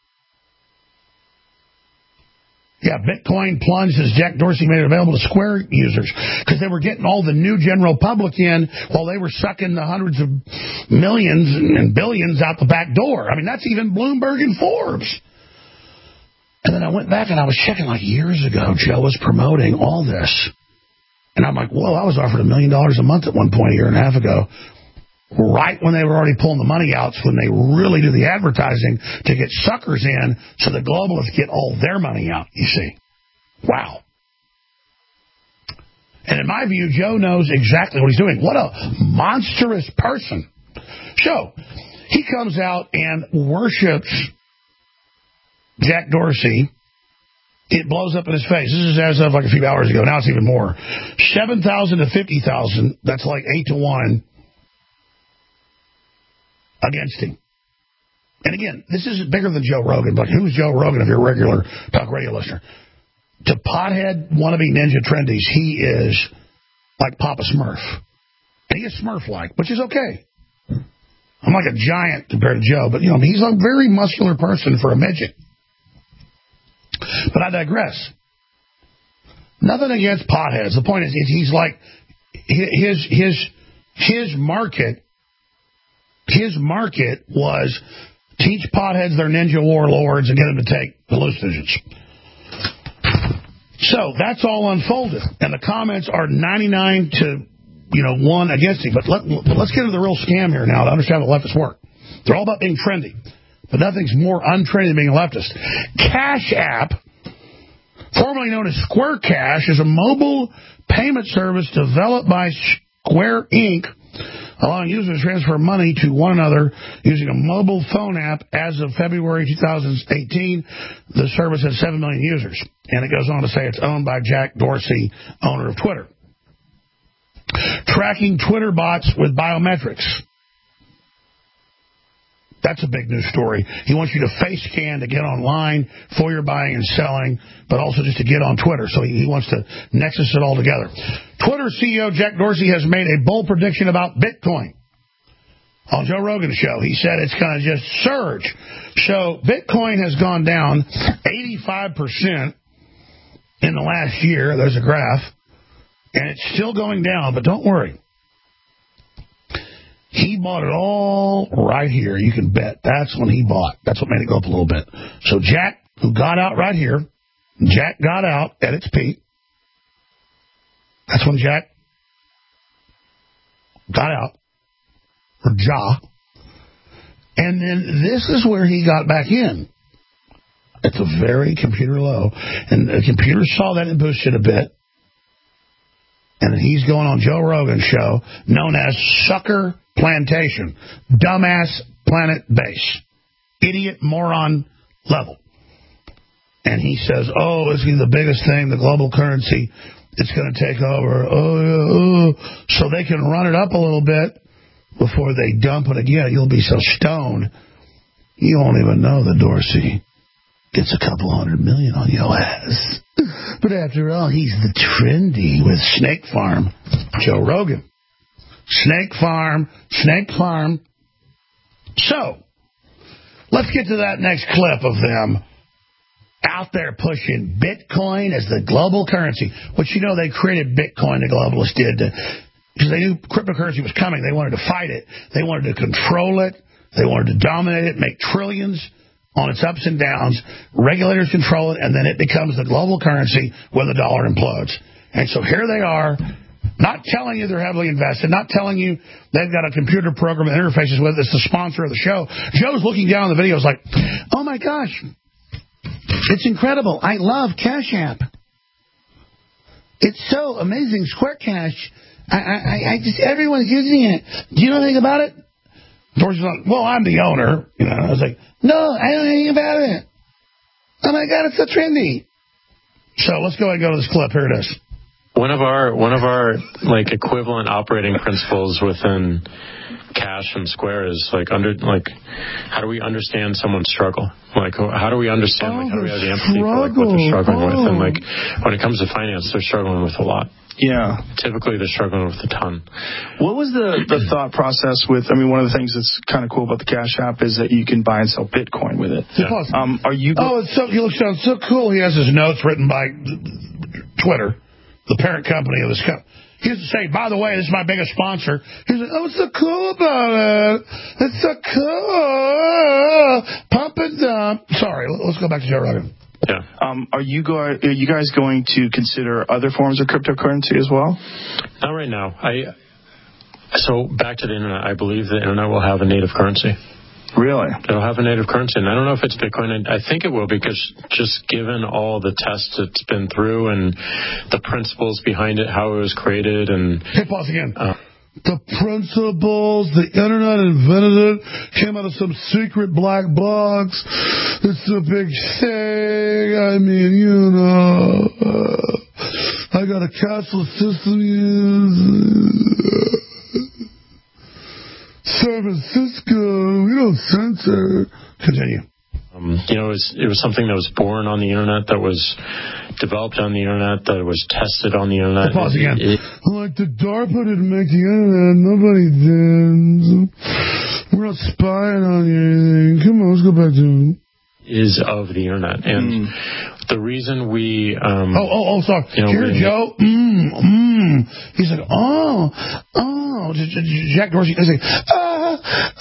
Speaker 3: Yeah, Bitcoin plunged as Jack Dorsey made it available to Square users because they were getting all the new general public in while they were sucking the hundreds of millions and billions out the back door. I mean, that's even Bloomberg and Forbes. And then I went back and I was checking like years ago, Joe was promoting all this. And I'm like, whoa, I was offered a million dollars a month at one point a year and a half ago. Right when they were already pulling the money out, when they really do the advertising to get suckers in so the globalists get all their money out, you see. Wow. And in my view, Joe knows exactly what he's doing. What a monstrous person. So, he comes out and worships Jack Dorsey. It blows up in his face. This is as of like a few hours ago. Now it's even more. seven thousand to fifty thousand. That's like eight to one. Against him. And again, this is bigger than Joe Rogan, but who's Joe Rogan if you're a regular talk radio listener? To pothead wannabe ninja trendies, he is like Papa Smurf. And he is Smurf-like, which is okay. I'm like a giant compared to Joe, but you know, he's a very muscular person for a midget. But I digress. Nothing against potheads. The point is, he's like, his, his, his market His market was teach potheads their ninja warlords and get them to take hallucinogens. So that's all unfolded, and the comments are ninety-nine to you know one against him. But let, let's get into the real scam here now to understand how the leftists work. They're all about being trendy, but nothing's more untrendy than being a leftist. Cash App, formerly known as Square Cash, is a mobile payment service developed by Square Incorporated, allowing users to transfer money to one another using a mobile phone app. As of February two thousand eighteen, the service has seven million users. And it goes on to say it's owned by Jack Dorsey, owner of Twitter. Tracking Twitter bots with biometrics. That's a big news story. He wants you to face scan to get online for your buying and selling, but also just to get on Twitter. So he, he wants to nexus it all together. Twitter C E O Jack Dorsey has made a bold prediction about Bitcoin. On Joe Rogan's show, he said it's going to just surge. So Bitcoin has gone down eighty-five percent in the last year. There's a graph. And it's still going down, but don't worry. He bought it all right here. You can bet. That's when he bought. That's what made it go up a little bit. So Jack, who got out right here, Jack got out at its peak. That's when Jack got out. Or Ja. And then this is where he got back in. It's a very computer low. And the computer saw that and boosted a bit. And then he's going on Joe Rogan's show, known as Sucker Plantation. Dumbass Planet Base. Idiot moron level. And he says, oh, it's the biggest thing, the global currency. It's going to take over. Oh, yeah, oh. So they can run it up a little bit before they dump it again. You'll be so stoned, you won't even know that Dorsey gets a couple hundred million on your ass. But after all, he's the trendy with Snake Farm. Joe Rogan. Snake Farm. Snake Farm. So, let's get to that next clip of them out there pushing Bitcoin as the global currency. Which, you know, they created Bitcoin, the globalists did, because they knew cryptocurrency was coming. They wanted to fight it. They wanted to control it. They wanted to dominate it, make trillions on its ups and downs. Regulators control it, and then it becomes the global currency when the dollar implodes. And so here they are Not telling you they're heavily invested, not telling you they've got a computer program that interfaces with it. It's the sponsor of the show. Joe's looking down on the videos like, oh, my gosh, it's incredible. I love Cash App. It's so amazing. Square Cash. I, I, I just, everyone's using it. Do you know anything about it? Dorsey's like, well, I'm the owner. You know, I was like, no, I don't know anything about it. Oh, my God, it's so trendy. So let's go ahead and go to this clip. Here it is.
Speaker 16: One of our one of our like equivalent operating principles within Cash and Square is like under like how do we understand someone's struggle? Like how do we understand like how do we have the empathy for like what they're struggling with? And like when it comes to finance, they're struggling with a lot.
Speaker 17: Yeah.
Speaker 16: Typically, they're struggling with a ton.
Speaker 17: What was the, the thought process with, I mean, one of the things that's kind of cool about the Cash App is that you can buy and sell Bitcoin with it.
Speaker 3: Yeah.
Speaker 17: Um, are you...
Speaker 3: Oh, it's so, he looks sounds so cool. He has his notes written by Twitter, the parent company of this company. He used to say, by the way, this is my biggest sponsor. He's like, oh, what's so cool about it? It's so cool. Pump and dump. Sorry, let's go back to Joe Rogan.
Speaker 16: Yeah.
Speaker 17: Um, are you go- Are you guys going to consider other forms of cryptocurrency as well?
Speaker 16: Not right now. I so back to the internet. I believe the internet will have a native currency.
Speaker 17: Really?
Speaker 16: It'll have a native currency, and I don't know if it's Bitcoin. I think it will because just given all the tests it's been through and the principles behind it, how it was created, and
Speaker 3: hey, pause again.
Speaker 16: Uh,
Speaker 3: The principles, the internet invented it, came out of some secret black box. It's a big thing. I mean, you know, uh, I got a cashless system. San Francisco, we don't censor. Continue.
Speaker 16: Um, you know, it was, it was something that was born on the internet, that was developed on the internet, that was tested on the internet.
Speaker 3: Pause again.
Speaker 16: It, it,
Speaker 3: like the DARPA didn't make the internet, nobody did. We're not spying on you or anything. Come on, let's go back to
Speaker 16: is of the internet, and mm. the reason we um,
Speaker 3: oh oh oh sorry, you know, here Joe, mm, mm. He's like oh oh Jack Dorsey is like ah ah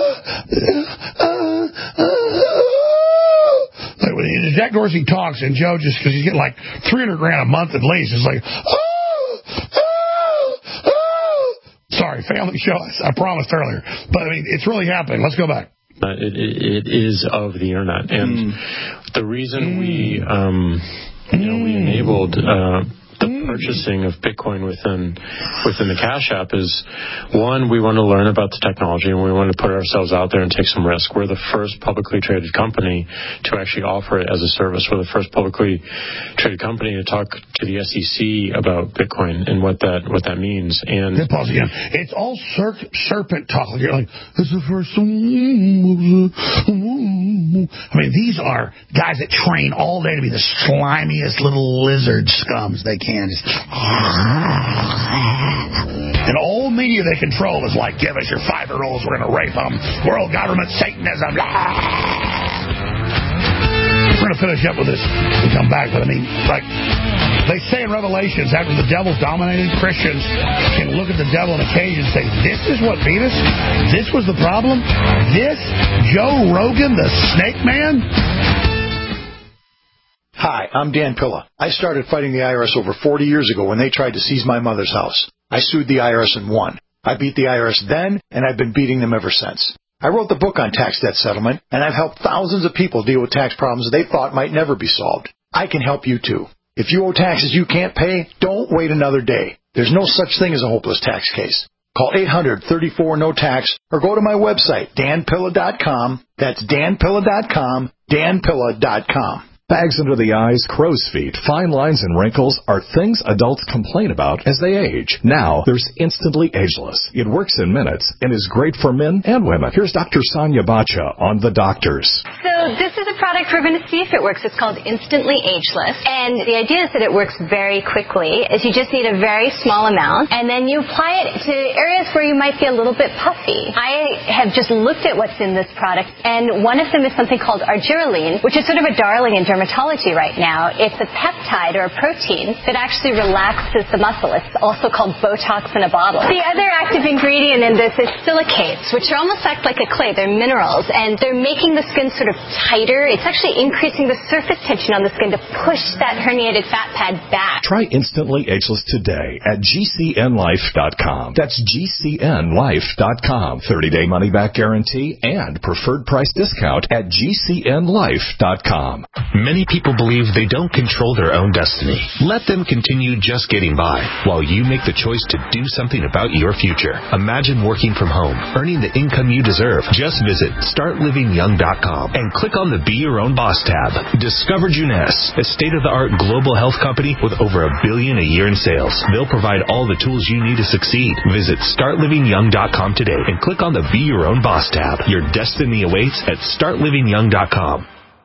Speaker 3: ah ah. Like when Jack Dorsey talks and Joe just because he's getting like three hundred grand a month at least is like oh oh oh. Sorry, family show. I promised earlier, but I mean it's really happening. Let's go back.
Speaker 16: Uh, it, it, it is of the internet, and mm. the reason mm. we, um, you know, we enabled uh, the mm. purchasing of Bitcoin within within the Cash App is, one, we want to learn about the technology, and we want to put ourselves out there and take some risk. We're the first publicly traded company to actually offer it as a service. We're the first publicly traded company to talk to the S E C about Bitcoin and what that what that means. And
Speaker 3: yeah, pause again. It's all ser- serpent talk. You're like, this is the first. I mean, these are guys that train all day to be the slimiest little lizard scums they can. Just and all media they control is like, give us your five-year-olds, we're going to rape them. World government, Satanism. We're going to finish up with this and come back. But I mean, like they say in Revelations, after the devil's dominated, Christians can look at the devil in a cage and say, this is what beat us? This was the problem? This Joe Rogan, the snake man?
Speaker 4: Hi, I'm Dan Pilla. I started fighting the I R S over forty years ago when they tried to seize my mother's house. I sued the I R S and won. I beat the I R S then, and I've been beating them ever since. I wrote the book on tax debt settlement, and I've helped thousands of people deal with tax problems they thought might never be solved. I can help you too. If you owe taxes you can't pay, don't wait another day. There's no such thing as a hopeless tax case. Call eight hundred, thirty-four, no tax or go to my website, dan pilla dot com. That's dan pilla dot com, dan pilla dot com.
Speaker 14: Bags under the eyes, crow's feet, fine lines, and wrinkles are things adults complain about as they age. Now, there's Instantly Ageless. It works in minutes and is great for men and women. Here's Doctor Sonia Bacha on The Doctors.
Speaker 22: So this is a product we're going to see if it works. It's called Instantly Ageless. And the idea is that it works very quickly, is you just need a very small amount, and then you apply it to areas where you might be a little bit puffy. I have just looked at what's in this product, and one of them is something called argireline, which is sort of a darling in dermatology. dermatology right now. It's a peptide or a protein that actually relaxes the muscle. It's also called Botox in a bottle. The other active ingredient in this is silicates, which are almost act like a clay. They're minerals, and they're making the skin sort of tighter. It's actually increasing the surface tension on the skin to push that herniated fat pad back.
Speaker 14: Try Instantly Ageless today at G C N life dot com. That's G C N life dot com. thirty-day money-back guarantee and preferred price discount at G C N life dot com.
Speaker 1: Many people believe they don't control their own destiny. Let them continue just getting by while you make the choice to do something about your future. Imagine working from home, earning the income you deserve. Just visit start living young dot com and click on the Be Your Own Boss tab. Discover Juness, a state-of-the-art global health company with over a billion a year in sales. They'll provide all the tools you need to succeed. Visit start living young dot com today and click on the Be Your Own Boss tab. Your destiny awaits at start living young dot com.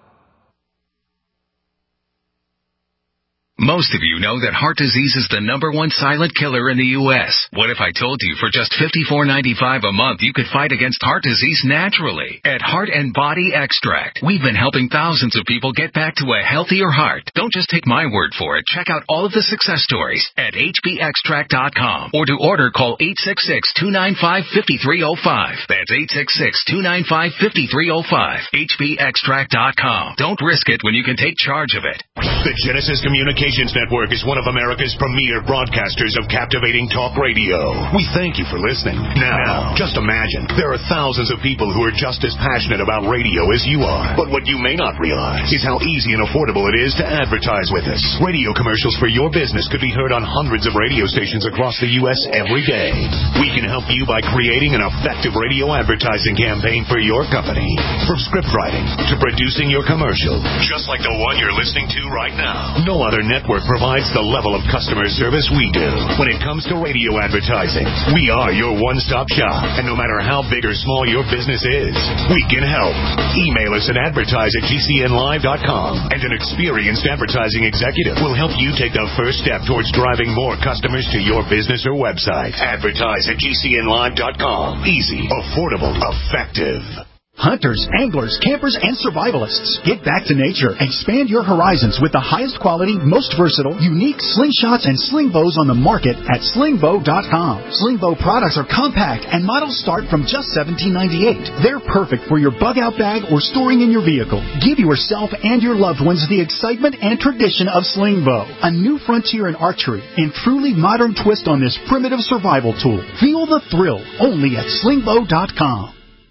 Speaker 5: Most of you know that heart disease is the number one silent killer in the U S What if I told you for just fifty-four ninety-five a month you could fight against heart disease naturally? At Heart and Body Extract, we've been helping thousands of people get back to a healthier heart. Don't just take my word for it. Check out all of the success stories at H B extract dot com, or to order, call eight six six, two nine five, five three zero five. That's eight six six, two nine five, five three zero five. H B extract dot com. Don't risk it when you can take charge of it.
Speaker 1: The Genesis Communications Network is one of America's premier broadcasters of captivating talk radio. We thank you for listening. Now, just imagine, there are thousands of people who are just as passionate about radio as you are. But what you may not realize is how easy and affordable it is to advertise with us. Radio commercials for your business could be heard on hundreds of radio stations across the U S every day. We can help you by creating an effective radio advertising campaign for your company. From script writing to producing your commercial, just like the one you're listening to right now. No other network provides the level of customer service we do. When it comes to radio advertising, we are your one-stop shop. And no matter how big or small your business is, we can help. Email us at advertise at G C N live dot com, and an experienced advertising executive will help you take the first step towards driving more customers to your business or website. Advertise at G C N live dot com. Easy, affordable, effective.
Speaker 7: Hunters, anglers, campers, and survivalists. Get back to nature. Expand your horizons with the highest quality, most versatile, unique slingshots and sling bows on the market at sling bow dot com. Sling bow products are compact and models start from just seventeen ninety-eight. They're perfect for your bug out bag or storing in your vehicle. Give yourself and your loved ones the excitement and tradition of sling bow. A new frontier in archery and truly modern twist on this primitive survival tool. Feel the thrill only at sling bow dot com.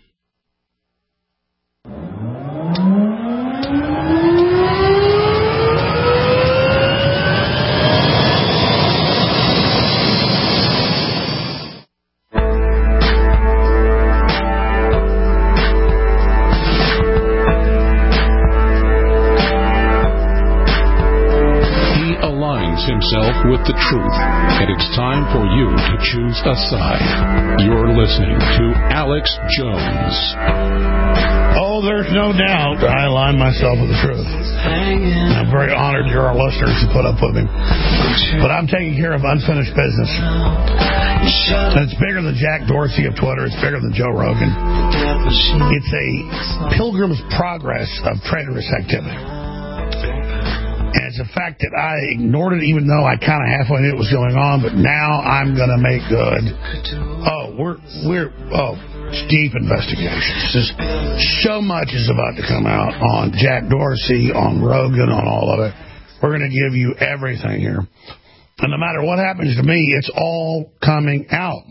Speaker 6: Himself with the truth, and it's time for you to choose a side. You're listening to Alex Jones.
Speaker 3: Oh, there's no doubt I align myself with the truth. I'm very honored you're our listeners to put up with me. But I'm taking care of unfinished business. And it's bigger than Jack Dorsey of Twitter. It's bigger than Joe Rogan. It's a pilgrim's progress of traitorous activity. And it's a fact that I ignored it even though I kind of halfway knew it was going on, but now I'm going to make good. Oh, we're, we're, oh, it's deep investigations. Just so much is about to come out on Jack Dorsey, on Rogan, on all of it. We're going to give you everything here. And no matter what happens to me, it's all coming out.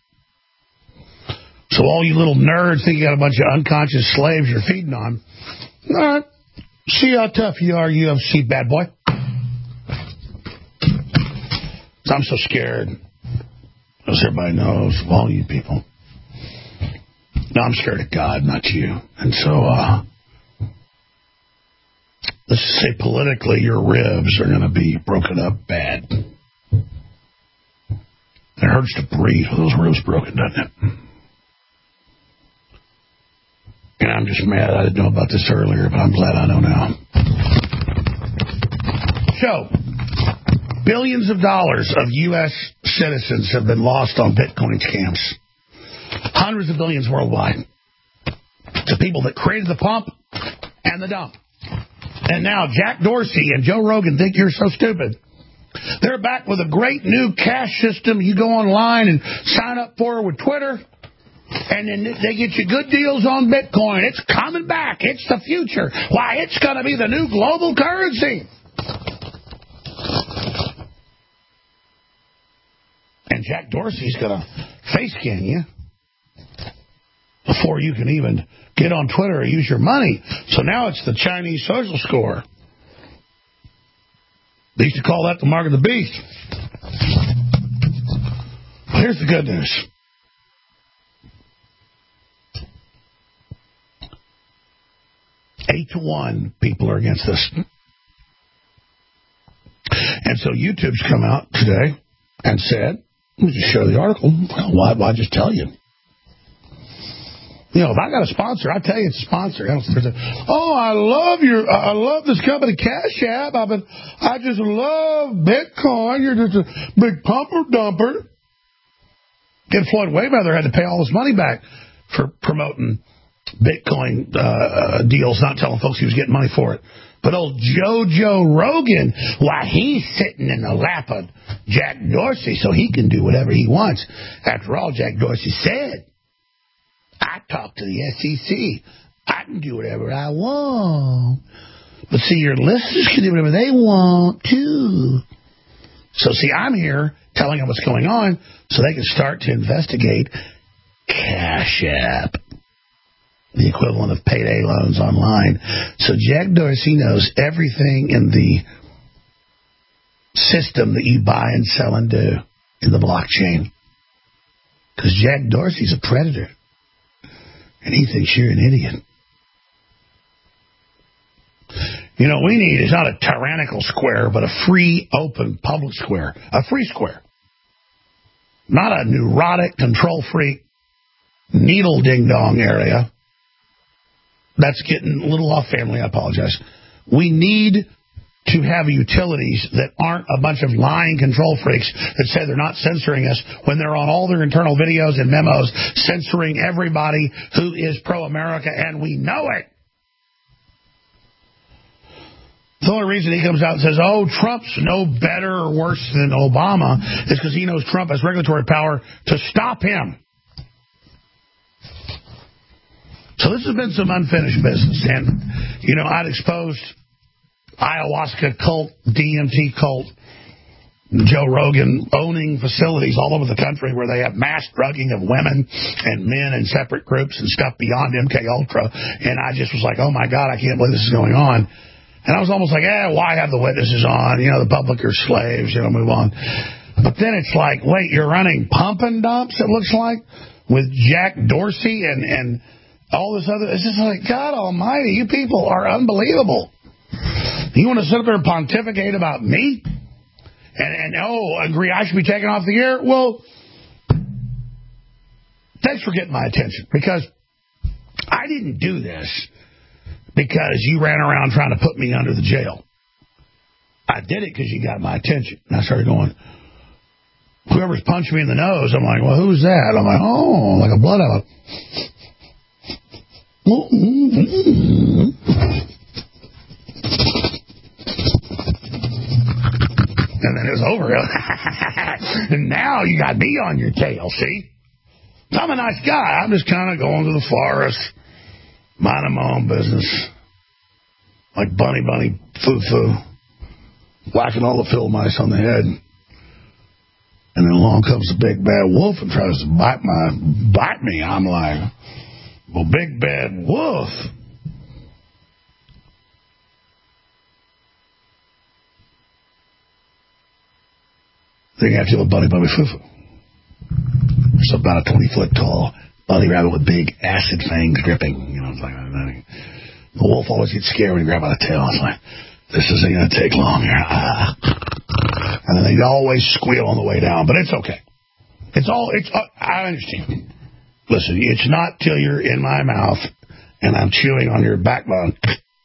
Speaker 3: So all you little nerds think you got a bunch of unconscious slaves you're feeding on, all right. See how tough you are, U F C bad boy. I'm so scared. As everybody knows, all you people. No, I'm scared of God, not you. And so, uh, let's just say politically, your ribs are going to be broken up bad. It hurts to breathe with those ribs broken, doesn't it? And I'm just mad I didn't know about this earlier, but I'm glad I know now. So, billions of dollars of U S citizens have been lost on Bitcoin scams. Hundreds of billions worldwide. To people that created the pump and the dump. And now Jack Dorsey and Joe Rogan think you're so stupid. They're back with a great new cash system. You go online and sign up for it with Twitter, and then they get you good deals on Bitcoin. It's coming back. It's the future. Why, it's going to be the new global currency. And Jack Dorsey's going to face scan you before you can even get on Twitter or use your money. So now it's the Chinese social score. They used to call that the mark of the beast. Here's the good news. Eight to one people are against this. And so YouTube's come out today and said, let me just show the article. Well, why, why just tell you? You know, if I got a sponsor, I tell you it's a sponsor. Oh, I love your, I love this company, Cash App. I've been, I just love Bitcoin. You're just a big pumper dumper. And Floyd Mayweather had to pay all his money back for promoting Bitcoin uh, deals, not telling folks he was getting money for it. But old Jojo Rogan, why, he's sitting in the lap of Jack Dorsey so he can do whatever he wants. After all, Jack Dorsey said, I talk to the S E C. I can do whatever I want. But see, your listeners can do whatever they want, too. So, see, I'm here telling them what's going on so they can start to investigate Cash App, the equivalent of payday loans online. So Jack Dorsey knows everything in the system that you buy and sell and do in the blockchain. Because Jack Dorsey's a predator. And he thinks you're an idiot. You know, we need is not a tyrannical square, but a free, open, public square. A free square. Not a neurotic, control freak, needle ding-dong area. That's getting a little off family, I apologize. We need to have utilities that aren't a bunch of lying control freaks that say they're not censoring us when they're on all their internal videos and memos censoring everybody who is pro-America, and we know it. The only reason he comes out and says, oh, Trump's no better or worse than Obama is because he knows Trump has regulatory power to stop him. So this has been some unfinished business. And, you know, I'd exposed ayahuasca cult, D M T cult, Joe Rogan owning facilities all over the country where they have mass drugging of women and men in separate groups and stuff beyond M K Ultra. And I just was like, oh, my God, I can't believe this is going on. And I was almost like, eh, why have the witnesses on? You know, the public are slaves, you know, move on. But then it's like, wait, you're running pump and dumps, it looks like, with Jack Dorsey and, and all this other. It's just like, God almighty, you people are unbelievable. You want to sit up there and pontificate about me? And, and oh, agree I should be taken off the air? Well, thanks for getting my attention, because I didn't do this because you ran around trying to put me under the jail. I did it because you got my attention. And I started going, whoever's punching me in the nose, I'm like, well, who's that? I'm like, oh, like a blood out. And then it was over. And now you got me on your tail, see? I'm a nice guy. I'm just kind of going to the forest, minding my own business. Like Bunny Bunny Foo-Foo. Whacking all the field mice on the head. And then along comes the big bad wolf and tries to bite my bite me. I'm like, well, big bad wolf. Then you have to have a Bunny Bunny Foo-Foo. It's about a twenty foot tall bunny rabbit with big acid fangs dripping. You know, it's like the wolf always gets scared when you grab by the tail. It's like, this isn't going to take long here. Ah. And then they always squeal on the way down, but it's okay. It's all, it's, uh, I understand. Listen, it's not till you're in my mouth and I'm chewing on your backbone.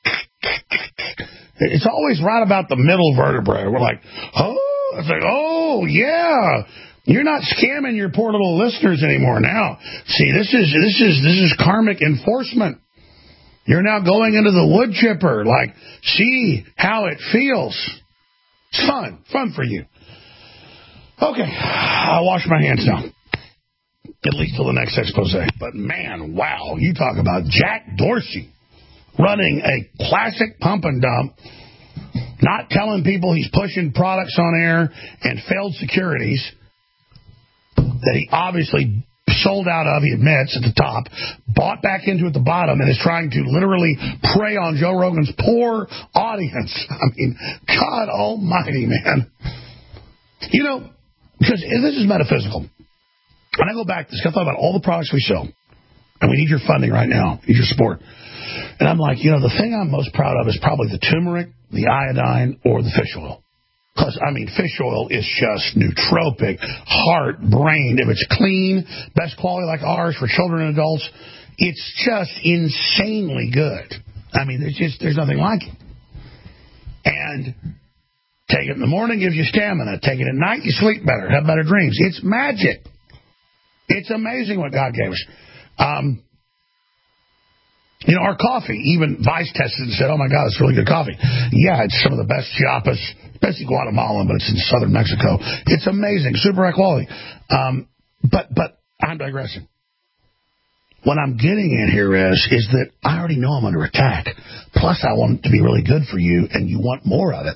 Speaker 3: It's always right about the middle vertebrae. We're like, oh, it's like, oh, yeah. You're not scamming your poor little listeners anymore now. See, this is this is this is karmic enforcement. You're now going into the wood chipper. Like, see how it feels. It's fun. Fun for you. Okay. I'll wash my hands now. At least till the next expose. But, man, wow. You talk about Jack Dorsey running a classic pump and dump, not telling people he's pushing products on air and failed securities that he obviously sold out of, he admits, at the top, bought back into at the bottom, and is trying to literally prey on Joe Rogan's poor audience. I mean, God almighty, man. You know, because this is metaphysical. When I go back, I thought about all the products we sell, and we need your funding right now, need your support. And I'm like, you know, the thing I'm most proud of is probably the turmeric, the iodine, or the fish oil. Because, I mean, fish oil is just nootropic, heart, brain. If it's clean, best quality like ours for children and adults, it's just insanely good. I mean, there's just there's nothing like it. And take it in the morning, gives you stamina. Take it at night, you sleep better, have better dreams. It's magic. It's amazing what God gave us. Um, you know, our coffee, even Vice tested and said, oh, my God, it's really good coffee. Yeah, it's some of the best Chiapas, especially Guatemalan, but it's in southern Mexico. It's amazing, super high quality. Um, but but I'm digressing. What I'm getting at here is, is that I already know I'm under attack. Plus, I want it to be really good for you, and you want more of it.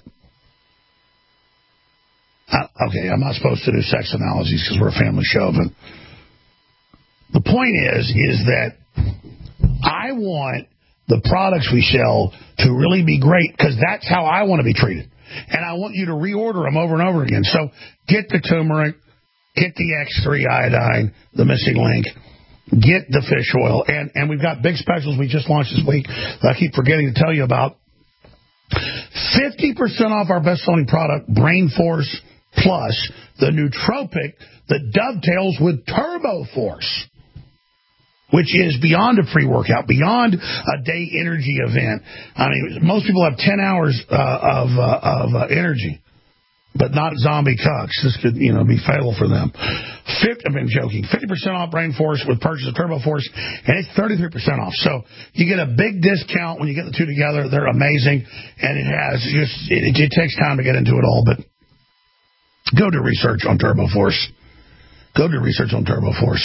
Speaker 3: Uh, okay, I'm not supposed to do sex analogies because we're a family show, but the point is, is that I want the products we sell to really be great because that's how I want to be treated. And I want you to reorder them over and over again. So get the turmeric, get the X three iodine, the missing link, get the fish oil. And, and we've got big specials we just launched this week that I keep forgetting to tell you about. fifty percent off our best-selling product, Brain Force Plus, the nootropic that dovetails with Turbo Force, which is beyond a pre-workout, beyond a day energy event. I mean, most people have ten hours uh, of uh, of uh, energy, but not zombie cucks. This could, you know, be fatal for them. fifty, I've been joking. fifty percent off Brain Force with purchase of Turbo Force, and it's thirty-three percent off. So you get a big discount when you get the two together. They're amazing, and it has just it, it takes time to get into it all, but go do research on Turbo Force. Go do research on Turbo Force.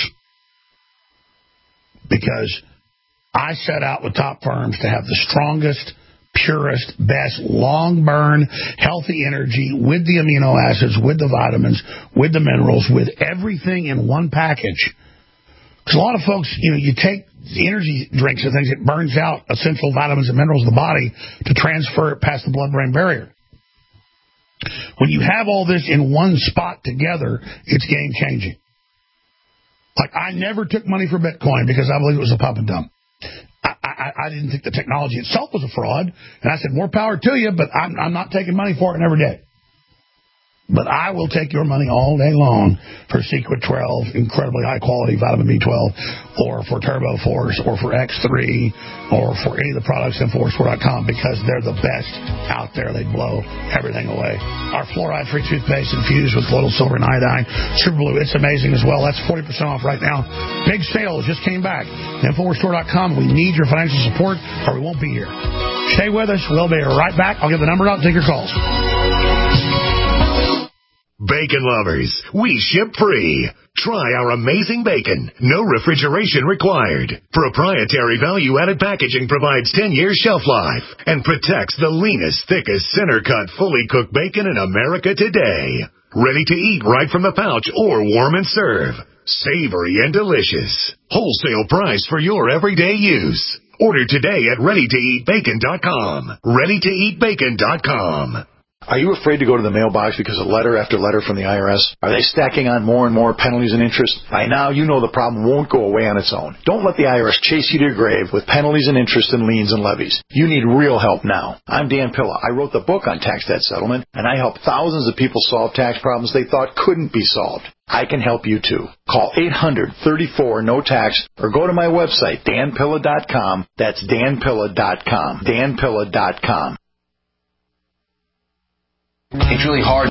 Speaker 3: Because I set out with top firms to have the strongest, purest, best, long burn, healthy energy with the amino acids, with the vitamins, with the minerals, with everything in one package. Because a lot of folks, you know, you take energy drinks and things, it burns out essential vitamins and minerals in the body to transfer it past the blood-brain barrier. When you have all this in one spot together, it's game-changing. Like, I never took money for Bitcoin because I believe it was a pump and dump. I, I, I didn't think the technology itself was a fraud. And I said, more power to you, but I'm, I'm not taking money for it, never did. But I will take your money all day long for Secret twelve, incredibly high-quality vitamin B twelve, or for Turbo Force, or for X three, or for any of the products in Force four dot com because they're the best out there. They blow everything away. Our fluoride-free toothpaste infused with colloidal silver and iodine. Super Blue, it's amazing as well. That's forty percent off right now. Big sales just came back. Infowars Store dot com. We need your financial support or we won't be here. Stay with us. We'll be right back. I'll give the number out and take your calls.
Speaker 1: Bacon lovers, we ship free. Try our amazing bacon. No refrigeration required. Proprietary value-added packaging provides ten years shelf life and protects the leanest, thickest, center-cut, fully cooked bacon in America today. Ready to eat right from the pouch or warm and serve. Savory and delicious. Wholesale price for your everyday use. Order today at ready to eat bacon dot com. ready to eat bacon dot com.
Speaker 4: Are you afraid to go to the mailbox because of letter after letter from the I R S? Are they stacking on more and more penalties and interest? By now, you know the problem won't go away on its own. Don't let the I R S chase you to your grave with penalties and interest and liens and levies. You need real help now. I'm Dan Pilla. I wrote the book on tax debt settlement, and I help thousands of people solve tax problems they thought couldn't be solved. I can help you too. Call eight hundred, thirty-four, no tax or go to my website, dan pilla dot com. That's dan pilla dot com. dan pilla dot com.
Speaker 8: It's really hard